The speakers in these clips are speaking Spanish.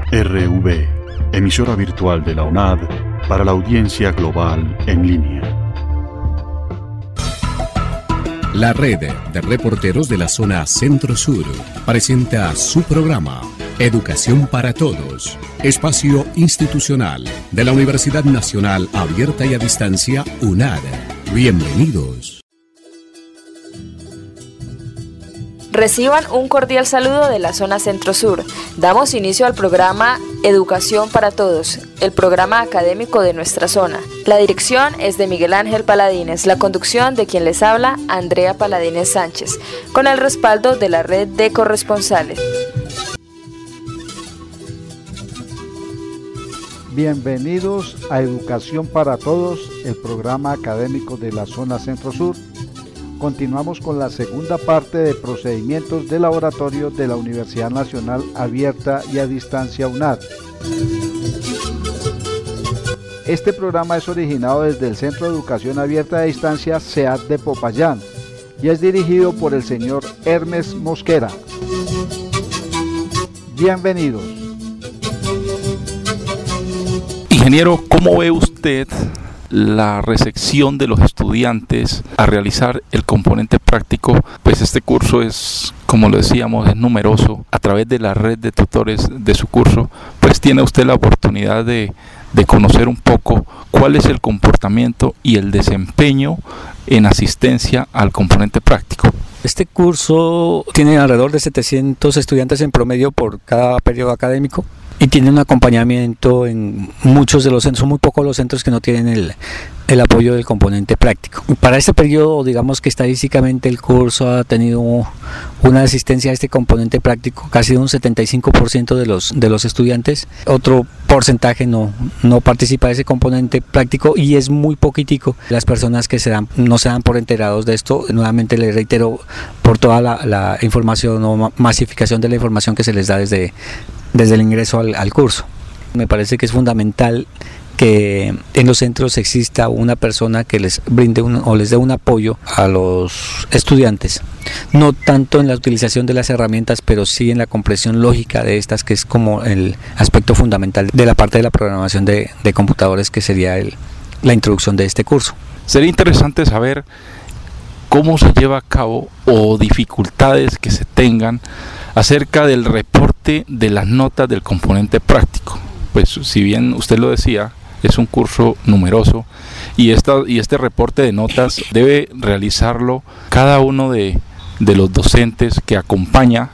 RV, emisora virtual de la UNAD para la audiencia global en línea. La red de reporteros de la zona Centro-Sur presenta su programa Educación para Todos, espacio institucional de la Universidad Nacional Abierta y a Distancia, UNAD. Bienvenidos. Reciban un cordial saludo de la zona Centro-Sur. Damos inicio al programa Educación para Todos, el programa académico de nuestra zona. La dirección es de Miguel Ángel Paladines, la conducción de quien les habla, Andrea Paladines Sánchez, con el respaldo de la red de corresponsales. Bienvenidos a Educación para Todos, el programa académico de la zona Centro-Sur. Continuamos con la segunda parte de procedimientos de laboratorio de la Universidad Nacional Abierta y a Distancia, UNAD. Este programa es originado desde el Centro de Educación Abierta a Distancia CEAD de Popayán y es dirigido por el señor Hermes Mosquera. Bienvenidos. Ingeniero, ¿cómo ve usted la recepción de los estudiantes a realizar el componente práctico? Pues este curso es, como lo decíamos, es numeroso. A través de la red de tutores de su curso, pues tiene usted la oportunidad de conocer un poco cuál es el comportamiento y el desempeño en asistencia al componente práctico. Este curso tiene alrededor de 700 estudiantes en promedio por cada periodo académico. Y tiene un acompañamiento en muchos de los centros, son muy pocos los centros que no tienen el apoyo del componente práctico. Para este periodo, digamos que estadísticamente el curso ha tenido una asistencia a este componente práctico, casi un 75% de los estudiantes. Otro porcentaje no participa de ese componente práctico y es muy poquitico las personas que no se dan por enterados de esto. Nuevamente les reitero, por toda la información o masificación de la información que se les da desde el ingreso al curso. Me parece que es fundamental que en los centros exista una persona que les brinde o les dé un apoyo a los estudiantes, no tanto en la utilización de las herramientas, pero sí en la comprensión lógica de estas, que es como el aspecto fundamental de la parte de la programación de computadores, que sería la introducción de este curso. Sería interesante saber cómo se lleva a cabo o dificultades que se tengan acerca del reporte de las notas del componente práctico. Pues si bien usted lo decía, es un curso numeroso y este reporte de notas debe realizarlo cada uno de los docentes que acompaña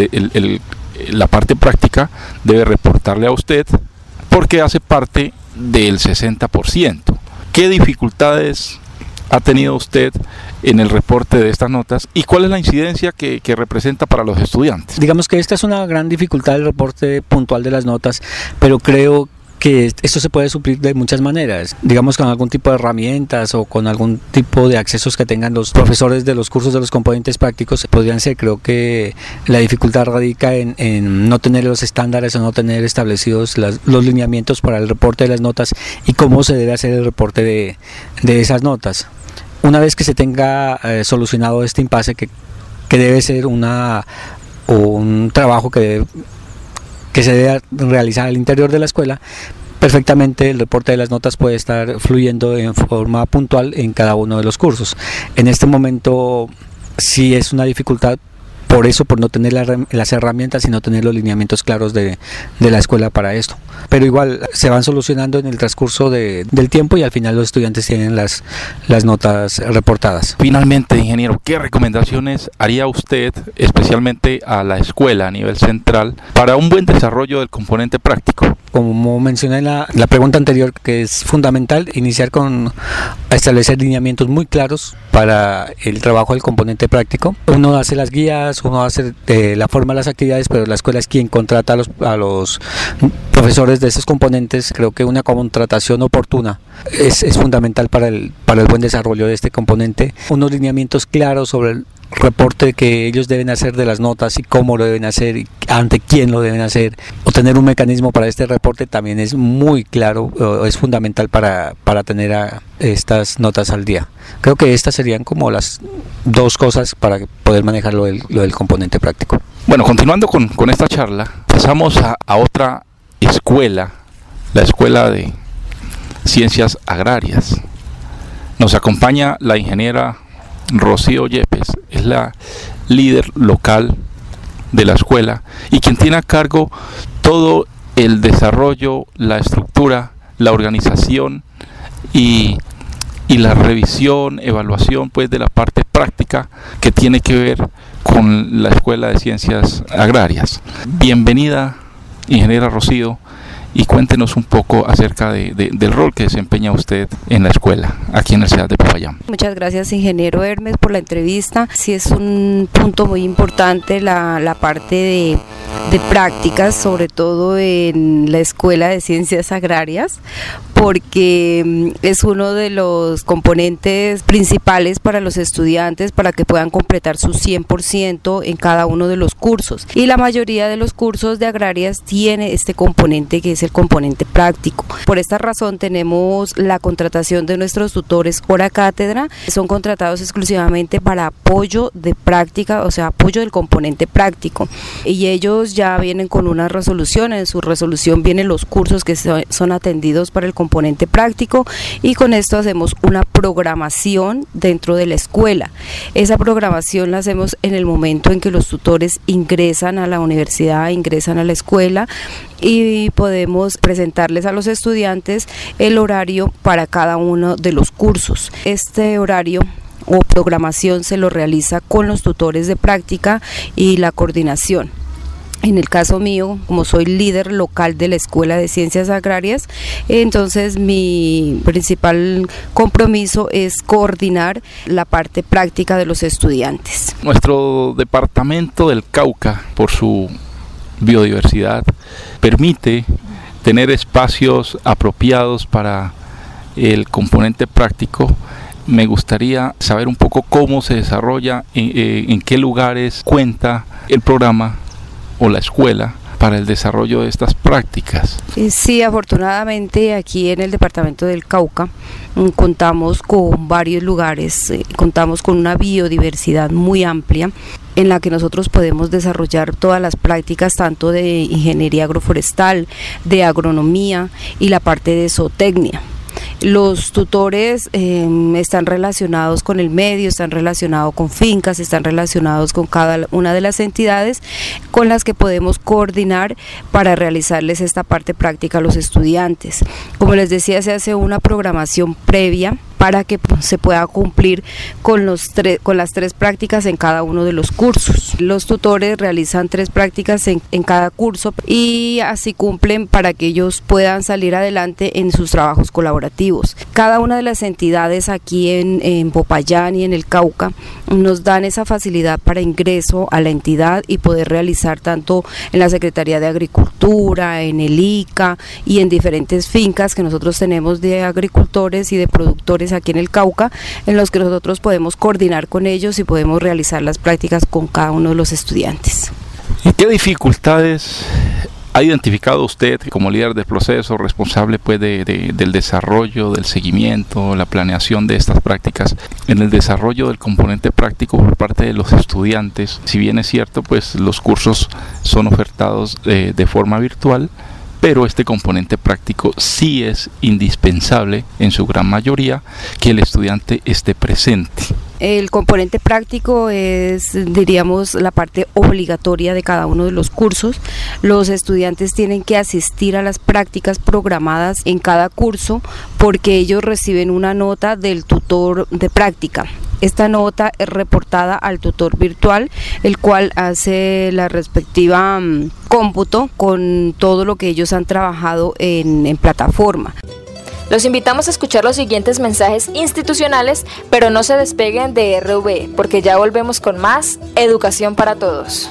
la parte práctica, debe reportarle a usted porque hace parte del 60%. ¿Qué dificultades ha tenido usted en el reporte de estas notas y cuál es la incidencia que representa para los estudiantes? Digamos que esta es una gran dificultad del reporte puntual de las notas, pero creo que esto se puede suplir de muchas maneras, digamos con algún tipo de herramientas o con algún tipo de accesos que tengan los profesores de los cursos de los componentes prácticos. Podrían ser, creo que la dificultad radica en no tener los estándares o no tener establecidos los lineamientos para el reporte de las notas y cómo se debe hacer el reporte de esas notas. Una vez que se tenga solucionado este impasse, que debe ser un trabajo que se debe realizar al interior de la escuela, perfectamente el reporte de las notas puede estar fluyendo en forma puntual en cada uno de los cursos. En este momento sí es una dificultad, por no tener las herramientas y no tener los lineamientos claros de la escuela para esto. Pero igual se van solucionando en el transcurso del tiempo y al final los estudiantes tienen las notas reportadas. Finalmente, ingeniero, ¿qué recomendaciones haría usted especialmente a la escuela a nivel central para un buen desarrollo del componente práctico? Como mencioné en la pregunta anterior, que es fundamental iniciar con establecer lineamientos muy claros para el trabajo del componente práctico. Uno hace las guías, uno hace la forma de las actividades, pero la escuela es quien contrata a los profesores de esos componentes. Creo que una contratación oportuna es fundamental para el buen desarrollo de este componente. Unos lineamientos claros sobre el reporte que ellos deben hacer de las notas y cómo lo deben hacer y ante quién lo deben hacer, o tener un mecanismo para este reporte también es muy claro, es fundamental para tener estas notas al día. Creo que estas serían como las dos cosas para poder manejar lo del componente práctico. Bueno, continuando con esta charla, pasamos a otra escuela, la Escuela de Ciencias Agrarias. Nos acompaña la ingeniera Rocío Yepes, es la líder local de la escuela y quien tiene a cargo todo el desarrollo, la estructura, la organización y la revisión, evaluación pues de la parte práctica que tiene que ver con la Escuela de Ciencias Agrarias. Bienvenida, ingeniera Rocío, y cuéntenos un poco acerca del rol que desempeña usted en la escuela, aquí en la ciudad de Popayán. Muchas gracias, ingeniero Hermes, por la entrevista. Sí, es un punto muy importante la parte de prácticas, sobre todo en la Escuela de Ciencias Agrarias, porque es uno de los componentes principales para los estudiantes para que puedan completar su 100% en cada uno de los cursos. Y la mayoría de los cursos de agrarias tiene este componente que es el componente práctico. Por esta razón tenemos la contratación de nuestros tutores hora cátedra. Son contratados exclusivamente para apoyo de práctica, o sea, apoyo del componente práctico. Y ellos ya vienen con una resolución, en su resolución vienen los cursos que son atendidos para el componente práctico, y con esto hacemos una programación dentro de la escuela. Esa programación la hacemos en el momento en que los tutores ingresan a la universidad, ingresan a la escuela, y podemos presentarles a los estudiantes el horario para cada uno de los cursos. Este horario o programación se lo realiza con los tutores de práctica y la coordinación. En el caso mío, como soy líder local de la Escuela de Ciencias Agrarias, entonces mi principal compromiso es coordinar la parte práctica de los estudiantes. Nuestro departamento del Cauca, por su biodiversidad, permite tener espacios apropiados para el componente práctico. Me gustaría saber un poco cómo se desarrolla, en qué lugares cuenta el programa o la escuela para el desarrollo de estas prácticas. Sí, afortunadamente aquí en el departamento del Cauca contamos con varios lugares, contamos con una biodiversidad muy amplia en la que nosotros podemos desarrollar todas las prácticas, tanto de ingeniería agroforestal, de agronomía y la parte de zootecnia. Los tutores están relacionados con el medio, están relacionados con fincas, están relacionados con cada una de las entidades con las que podemos coordinar para realizarles esta parte práctica a los estudiantes. Como les decía, se hace una programación previa para que se pueda cumplir con las tres prácticas en cada uno de los cursos. Los tutores realizan 3 prácticas en cada curso y así cumplen para que ellos puedan salir adelante en sus trabajos colaborativos. Cada una de las entidades aquí en Popayán y en el Cauca nos dan esa facilidad para ingreso a la entidad y poder realizar tanto en la Secretaría de Agricultura, en el ICA y en diferentes fincas que nosotros tenemos de agricultores y de productores aquí en el Cauca, en los que nosotros podemos coordinar con ellos y podemos realizar las prácticas con cada uno de los estudiantes. ¿Y qué dificultades ha identificado usted como líder del proceso, responsable pues del desarrollo, del seguimiento, la planeación de estas prácticas, en el desarrollo del componente práctico por parte de los estudiantes? Si bien es cierto, pues los cursos son ofertados de forma virtual, pero este componente práctico sí es indispensable en su gran mayoría que el estudiante esté presente. El componente práctico es, diríamos, la parte obligatoria de cada uno de los cursos. Los estudiantes tienen que asistir a las prácticas programadas en cada curso porque ellos reciben una nota del tutor de práctica. Esta nota es reportada al tutor virtual, el cual hace la respectiva cómputo con todo lo que ellos han trabajado en plataforma. Los invitamos a escuchar los siguientes mensajes institucionales, pero no se despeguen de RV, porque ya volvemos con más Educación para Todos.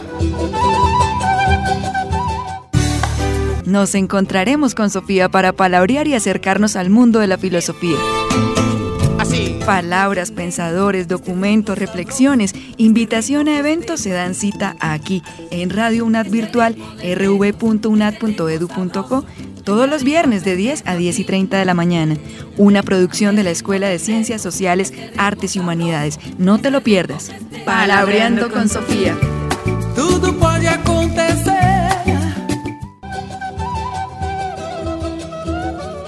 Nos encontraremos con Sofía para palabrear y acercarnos al mundo de la filosofía. Así. Palabras, pensadores, documentos, reflexiones, invitación a eventos se dan cita aquí, en Radio UNAD Virtual, rv.unad.edu.co, todos los viernes de 10 a 10:30 de la mañana. Una producción de la Escuela de Ciencias Sociales, Artes y Humanidades. No te lo pierdas. Palabreando con Sofía. Tudo pode acontecer.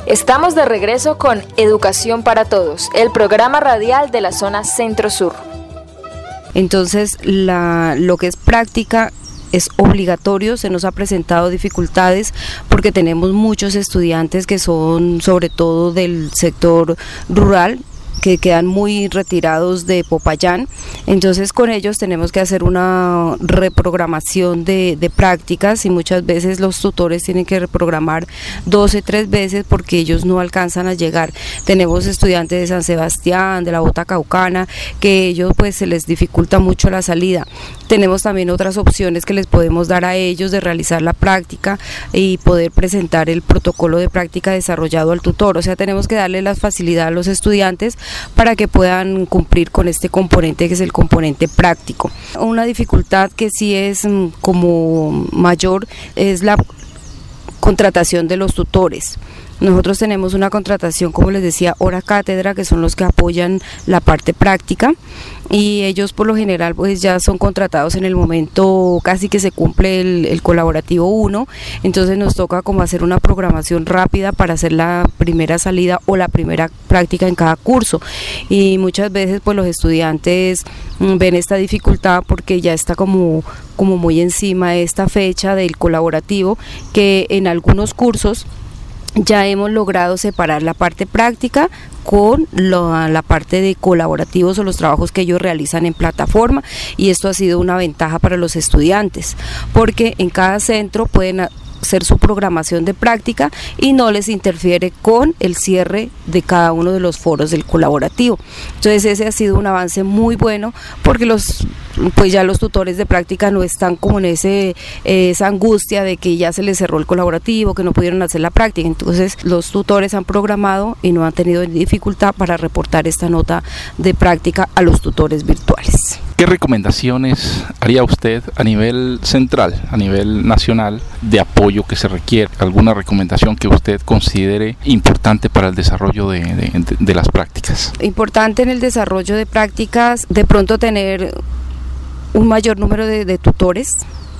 Estamos de regreso con Educación para Todos, el programa radial de la zona Centro-Sur. Entonces, lo que es práctica es obligatorio. Se nos ha presentado dificultades porque tenemos muchos estudiantes que son sobre todo del sector rural, que quedan muy retirados de Popayán. Entonces con ellos tenemos que hacer una reprogramación de prácticas, y muchas veces los tutores tienen que reprogramar 12, 3 veces porque ellos no alcanzan a llegar. Tenemos estudiantes de San Sebastián, de la Bota Caucana, que ellos pues se les dificulta mucho la salida. Tenemos también otras opciones que les podemos dar a ellos de realizar la práctica y poder presentar el protocolo de práctica desarrollado al tutor. O sea, tenemos que darle la facilidad a los estudiantes para que puedan cumplir con este componente que es el componente práctico. Una dificultad que sí es como mayor es la contratación de los tutores. Nosotros tenemos una contratación, como les decía, hora cátedra, que son los que apoyan la parte práctica, y ellos por lo general pues ya son contratados en el momento casi que se cumple el colaborativo 1, entonces nos toca como hacer una programación rápida para hacer la primera salida o la primera práctica en cada curso, y muchas veces pues los estudiantes ven esta dificultad porque ya está como muy encima de esta fecha del colaborativo, que en algunos cursos ya hemos logrado separar la parte práctica con la parte de colaborativos o los trabajos que ellos realizan en plataforma, y esto ha sido una ventaja para los estudiantes porque en cada centro pueden hacer su programación de práctica y no les interfiere con el cierre de cada uno de los foros del colaborativo. Entonces ese ha sido un avance muy bueno porque pues ya los tutores de práctica no están como en esa angustia de que ya se les cerró el colaborativo, que no pudieron hacer la práctica. Entonces los tutores han programado y no han tenido dificultad para reportar esta nota de práctica a los tutores virtuales. ¿Qué recomendaciones haría usted a nivel central, a nivel nacional, de apoyo que se requiere? ¿Alguna recomendación que usted considere importante para el desarrollo de las prácticas? Importante en el desarrollo de prácticas, de pronto tener un mayor número de tutores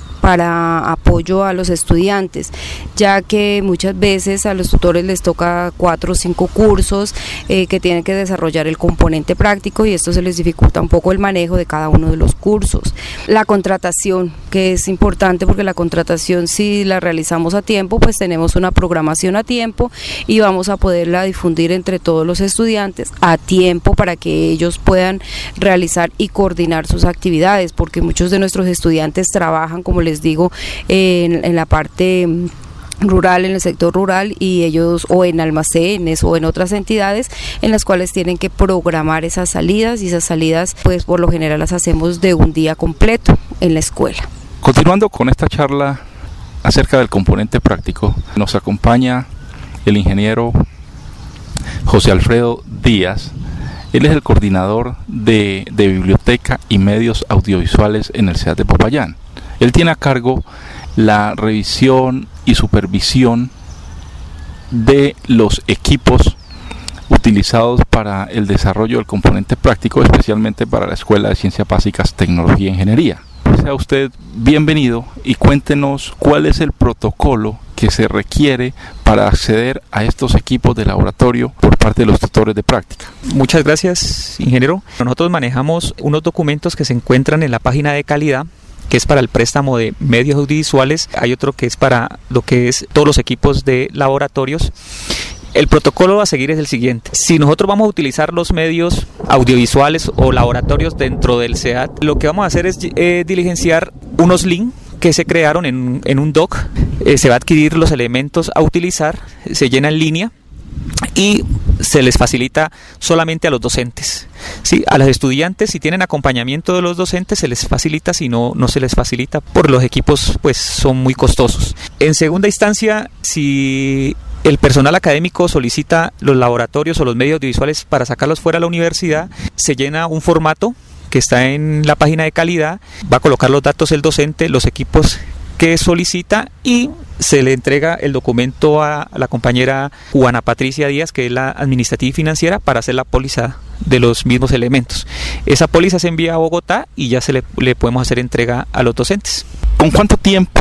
para apoyo a los estudiantes, ya que muchas veces a los tutores les toca 4 o 5 cursos que tienen que desarrollar el componente práctico, y esto se les dificulta un poco el manejo de cada uno de los cursos. La contratación, que es importante porque la contratación, si la realizamos a tiempo, pues tenemos una programación a tiempo y vamos a poderla difundir entre todos los estudiantes a tiempo para que ellos puedan realizar y coordinar sus actividades, porque muchos de nuestros estudiantes trabajan, como les digo, en la parte rural, en el sector rural, y ellos o en almacenes o en otras entidades en las cuales tienen que programar esas salidas, y esas salidas pues por lo general las hacemos de un día completo en la escuela. Continuando con esta charla acerca del componente práctico, nos acompaña el ingeniero José Alfredo Díaz. Él es el coordinador de biblioteca y medios audiovisuales en el SEAD de Popayán. Él tiene a cargo la revisión y supervisión de los equipos utilizados para el desarrollo del componente práctico, especialmente para la Escuela de Ciencias Básicas, Tecnología e Ingeniería. Sea usted bienvenido y cuéntenos cuál es el protocolo que se requiere para acceder a estos equipos de laboratorio por parte de los tutores de práctica. Muchas gracias, ingeniero. Nosotros manejamos unos documentos que se encuentran en la página de calidad, que es para el préstamo de medios audiovisuales. Hay otro que es para lo que es todos los equipos de laboratorios. El protocolo a seguir es el siguiente: si nosotros vamos a utilizar los medios audiovisuales o laboratorios dentro del SEAD, lo que vamos a hacer es diligenciar unos links que se crearon en un doc. Se va a adquirir los elementos a utilizar, se llena en línea y se les facilita solamente a los docentes. Sí, a los estudiantes, si tienen acompañamiento de los docentes, se les facilita; si no, no se les facilita, por los equipos pues son muy costosos. En segunda instancia, si el personal académico solicita los laboratorios o los medios audiovisuales para sacarlos fuera de la universidad, se llena un formato que está en la página de calidad, va a colocar los datos del docente, los equipos que solicita, y se le entrega el documento a la compañera Juana Patricia Díaz, que es la administrativa y financiera, para hacer la póliza de los mismos elementos. Esa póliza se envía a Bogotá y ya le podemos hacer entrega a los docentes. ¿Con cuánto tiempo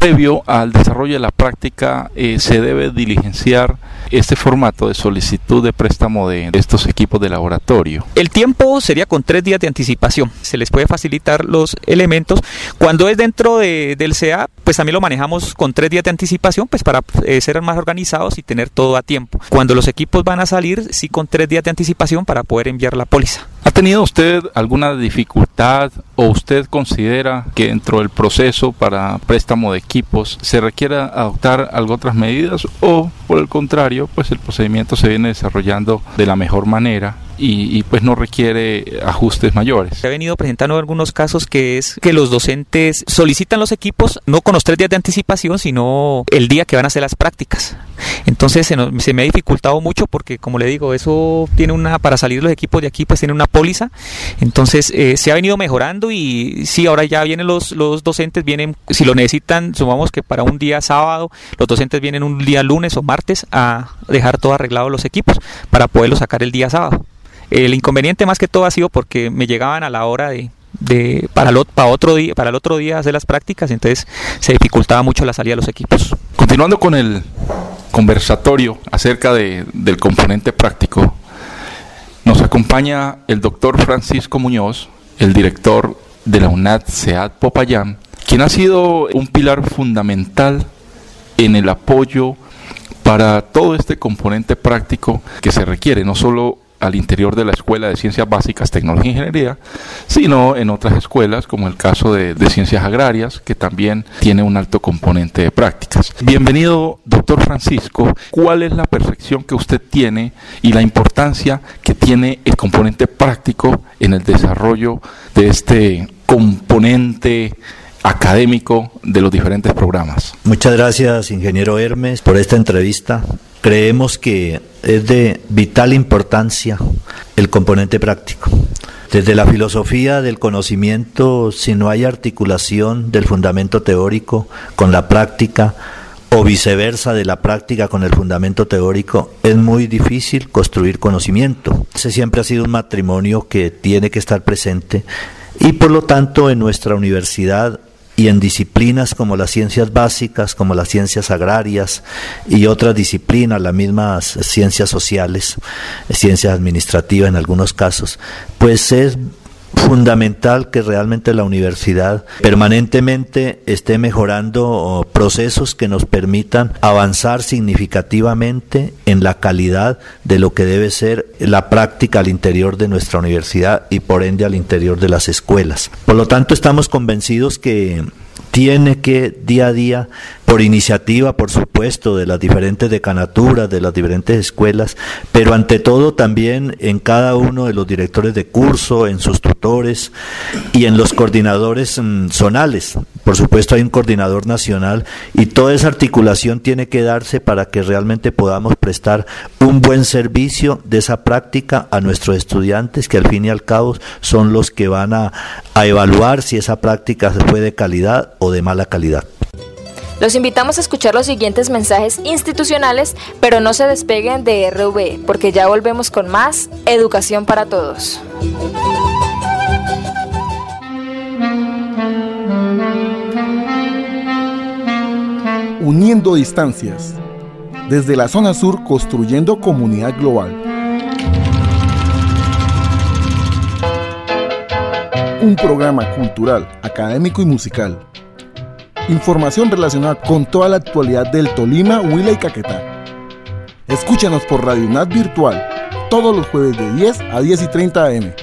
previo al desarrollo de la práctica se debe diligenciar este formato de solicitud de préstamo de estos equipos de laboratorio? El tiempo sería con 3 días de anticipación. Se les puede facilitar los elementos. Cuando es dentro del CA, pues también lo manejamos con 3 días de anticipación, pues para ser más organizados y tener todo a tiempo. Cuando los equipos van a salir, sí con 3 días de anticipación para poder enviar la póliza. ¿Ha tenido usted alguna dificultad o usted considera que dentro del proceso para préstamo de equipos se requiera adoptar otras medidas, o por el contrario, pues el procedimiento se viene desarrollando de la mejor manera y pues no requiere ajustes mayores? Se ha venido presentando algunos casos que es que los docentes solicitan los equipos no con los 3 días de anticipación, sino el día que van a hacer las prácticas. Entonces se me ha dificultado mucho porque, como le digo, eso tiene para salir los equipos de aquí, pues tiene una póliza. Entonces se ha venido mejorando y sí, ahora ya vienen los docentes, vienen, si lo necesitan, sumamos que para un día sábado, los docentes vienen un día lunes o martes a dejar todo arreglado los equipos para poderlos sacar el día sábado. El inconveniente más que todo ha sido porque me llegaban a la hora para el otro día hacer las prácticas, entonces se dificultaba mucho la salida de los equipos. Continuando con el conversatorio acerca del componente práctico, nos acompaña el doctor Francisco Muñoz, el director de la UNAD SEAD Popayán, quien ha sido un pilar fundamental en el apoyo para todo este componente práctico que se requiere, no solo al interior de la Escuela de Ciencias Básicas, Tecnología e Ingeniería, sino en otras escuelas, como el caso de Ciencias Agrarias, que también tiene un alto componente de prácticas. Bienvenido, doctor Francisco. ¿Cuál es la percepción que usted tiene y la importancia que tiene el componente práctico en el desarrollo de este componente académico de los diferentes programas? Muchas gracias, ingeniero Hermes, por esta entrevista. Creemos que es de vital importancia el componente práctico. Desde la filosofía del conocimiento, si no hay articulación del fundamento teórico con la práctica, o viceversa, de la práctica con el fundamento teórico, es muy difícil construir conocimiento. Ese siempre ha sido un matrimonio que tiene que estar presente, y por lo tanto en nuestra universidad y en disciplinas como las ciencias básicas, como las ciencias agrarias y otras disciplinas, las mismas ciencias sociales, ciencias administrativas en algunos casos, pues es fundamental que realmente la universidad permanentemente esté mejorando procesos que nos permitan avanzar significativamente en la calidad de lo que debe ser la práctica al interior de nuestra universidad y por ende al interior de las escuelas. Por lo tanto, estamos convencidos que tiene que día a día, por iniciativa, por supuesto, de las diferentes decanaturas, de las diferentes escuelas, pero ante todo también en cada uno de los directores de curso, en sus tutores y en los coordinadores zonales. Por supuesto hay un coordinador nacional y toda esa articulación tiene que darse para que realmente podamos prestar un buen servicio de esa práctica a nuestros estudiantes, que al fin y al cabo son los que van a evaluar si esa práctica fue de calidad o de mala calidad. Los invitamos a escuchar los siguientes mensajes institucionales, pero no se despeguen de RV, porque ya volvemos con más Educación para Todos. Uniendo distancias. Desde la zona sur, construyendo comunidad global. Un programa cultural, académico y musical. Información relacionada con toda la actualidad del Tolima, Huila y Caquetá. Escúchanos por Radio UNAD Virtual, todos los jueves de 10 a 10:30 am.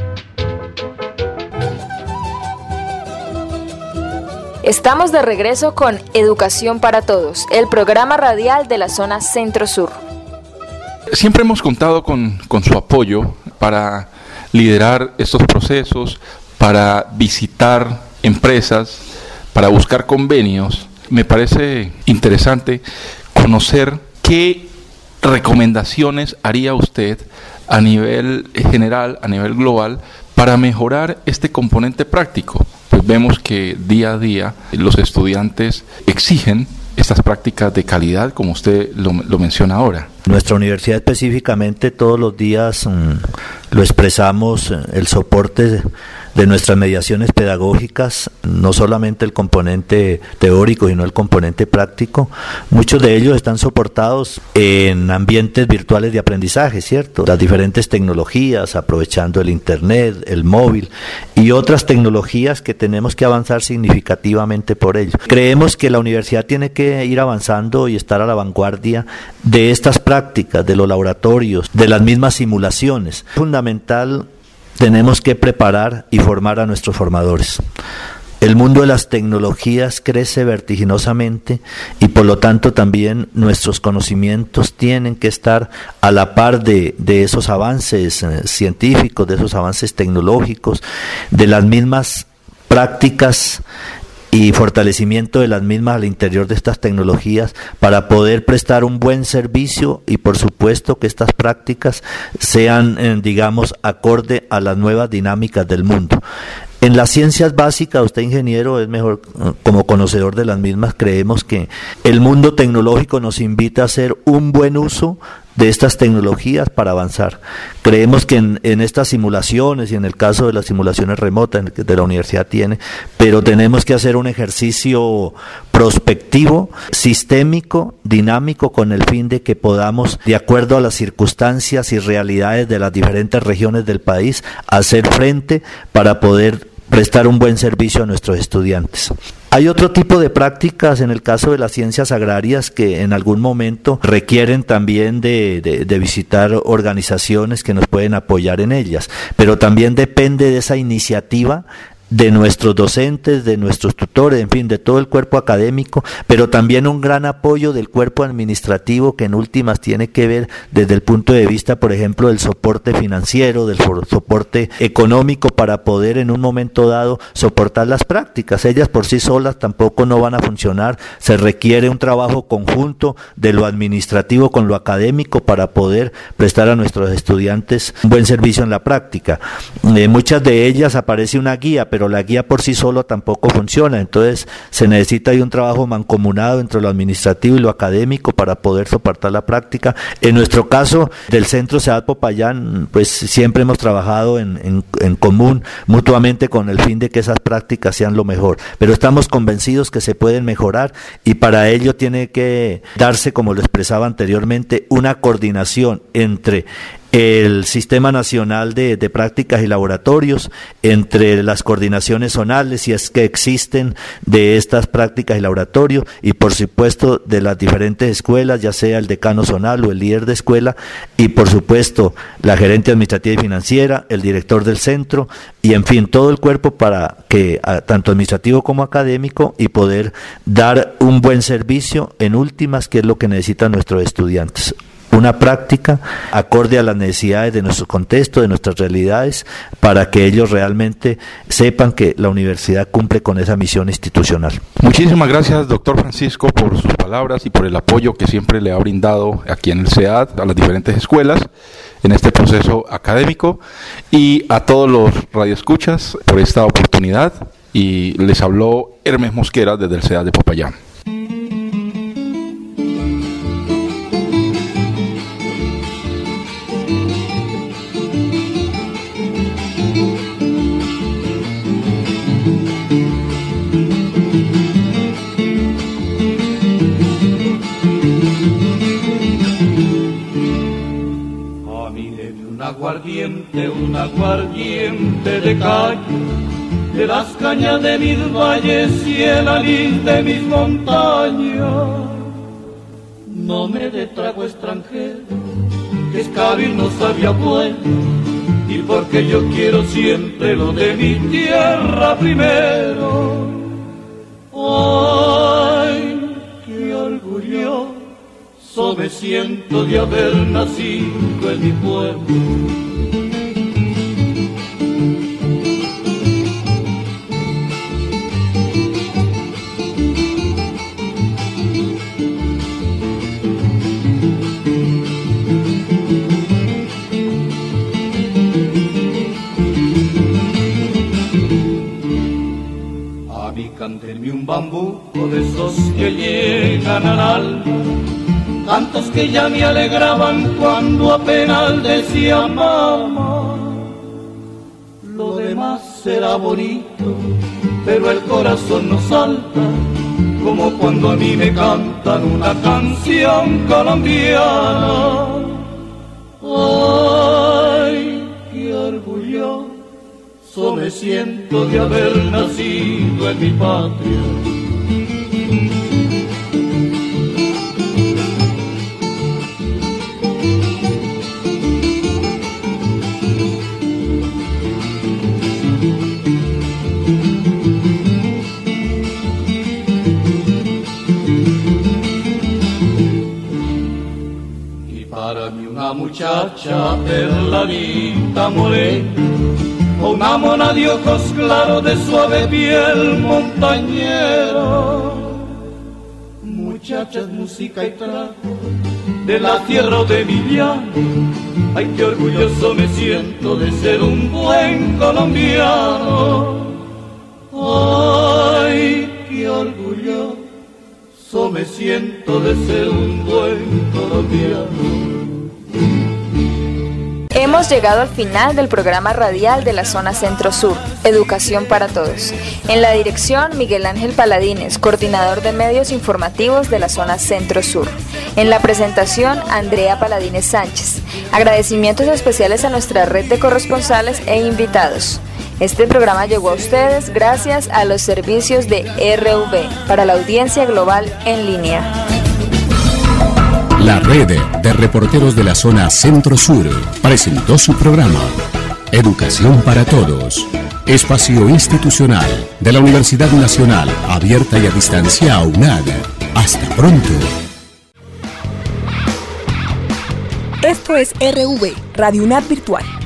Estamos de regreso con Educación para Todos, el programa radial de la zona centro-sur. Siempre hemos contado con su apoyo para liderar estos procesos, para visitar empresas, para buscar convenios. Me parece interesante conocer qué recomendaciones haría usted a nivel general, a nivel global, para mejorar este componente práctico. Pues vemos que día a día los estudiantes exigen estas prácticas de calidad, como usted lo menciona ahora. Nuestra universidad específicamente todos los días lo expresamos, el soporte de nuestras mediaciones pedagógicas, no solamente el componente teórico, sino el componente práctico. Muchos de ellos están soportados en ambientes virtuales de aprendizaje, ¿cierto? Las diferentes tecnologías, aprovechando el internet, el móvil y otras tecnologías que tenemos que avanzar significativamente por ello. Creemos que la universidad tiene que ir avanzando y estar a la vanguardia de estas prácticas, de los laboratorios, de las mismas simulaciones. Es fundamental. Tenemos que preparar y formar a nuestros formadores. El mundo de las tecnologías crece vertiginosamente y por lo tanto también nuestros conocimientos tienen que estar a la par de esos avances científicos, de esos avances tecnológicos, de las mismas prácticas y fortalecimiento de las mismas al interior de estas tecnologías para poder prestar un buen servicio y por supuesto que estas prácticas sean, digamos, acorde a las nuevas dinámicas del mundo. En las ciencias básicas, usted ingeniero es mejor como conocedor de las mismas, creemos que el mundo tecnológico nos invita a hacer un buen uso de estas tecnologías para avanzar. Creemos que en estas simulaciones y en el caso de las simulaciones remotas de la universidad tiene, pero tenemos que hacer un ejercicio prospectivo, sistémico, dinámico, con el fin de que podamos, de acuerdo a las circunstancias y realidades de las diferentes regiones del país, hacer frente para poder prestar un buen servicio a nuestros estudiantes. Hay otro tipo de prácticas en el caso de las ciencias agrarias que en algún momento requieren también de visitar organizaciones que nos pueden apoyar en ellas, pero también depende de esa iniciativa de nuestros docentes, de nuestros tutores, en fin, de todo el cuerpo académico, pero también un gran apoyo del cuerpo administrativo que en últimas tiene que ver desde el punto de vista, por ejemplo, del soporte financiero, del soporte económico para poder en un momento dado soportar las prácticas. Ellas por sí solas tampoco no van a funcionar, se requiere un trabajo conjunto de lo administrativo con lo académico para poder prestar a nuestros estudiantes un buen servicio en la práctica. Muchas de ellas aparece una guía, pero la guía por sí solo tampoco funciona, entonces se necesita ahí un trabajo mancomunado entre lo administrativo y lo académico para poder soportar la práctica. En nuestro caso del Centro SEAD Popayán, pues siempre hemos trabajado en común, mutuamente, con el fin de que esas prácticas sean lo mejor, pero estamos convencidos que se pueden mejorar y para ello tiene que darse, como lo expresaba anteriormente, una coordinación entre el Sistema Nacional de Prácticas y Laboratorios, entre las coordinaciones zonales, si es que existen, de estas prácticas y laboratorios, y por supuesto de las diferentes escuelas, ya sea el decano zonal o el líder de escuela, y por supuesto la gerente administrativa y financiera, el director del centro, y en fin, todo el cuerpo para que, tanto administrativo como académico, y poder dar un buen servicio en últimas, que es lo que necesitan nuestros estudiantes. Una práctica acorde a las necesidades de nuestro contexto, de nuestras realidades, para que ellos realmente sepan que la universidad cumple con esa misión institucional. Muchísimas gracias, doctor Francisco, por sus palabras y por el apoyo que siempre le ha brindado aquí en el SEAD a las diferentes escuelas en este proceso académico, y a todos los radioescuchas por esta oportunidad. Y les habló Hermes Mosquera desde el SEAD de Popayán. Un aguardiente de calle, de las cañas de mis valles y el anís de mis montañas. No me dé trago extranjero, que escabio no sabía bueno, y porque yo quiero siempre lo de mi tierra primero. Ay, qué orgulloso me siento de haber nacido en mi pueblo. Cántenme un bambuco de esos que llegan al alma, cantos que ya me alegraban cuando apenas decía mamá. Lo demás será bonito, pero el corazón no salta, como cuando a mí me cantan una canción colombiana. Ay, qué orgulloso me siento de haber nacido en mi patria. Una muchacha perladita morena, o una mona de ojos claros de suave piel montañera. Muchachas, música y trago de la tierra de mi llano. Ay, qué orgulloso me siento de ser un buen colombiano. Ay, qué orgulloso me siento de ser un buen colombiano. Hemos llegado al final del programa radial de la zona Centro-Sur, Educación para Todos. En la dirección, Miguel Ángel Paladines, coordinador de medios informativos de la zona Centro-Sur. En la presentación, Andrea Paladines Sánchez. Agradecimientos especiales a nuestra red de corresponsales e invitados. Este programa llegó a ustedes gracias a los servicios de RV para la audiencia global en línea. La red de reporteros de la zona Centro-Sur presentó su programa Educación para Todos, espacio institucional de la Universidad Nacional Abierta y a Distancia UNAD. Hasta pronto. Esto es RV, Radio UNAD Virtual.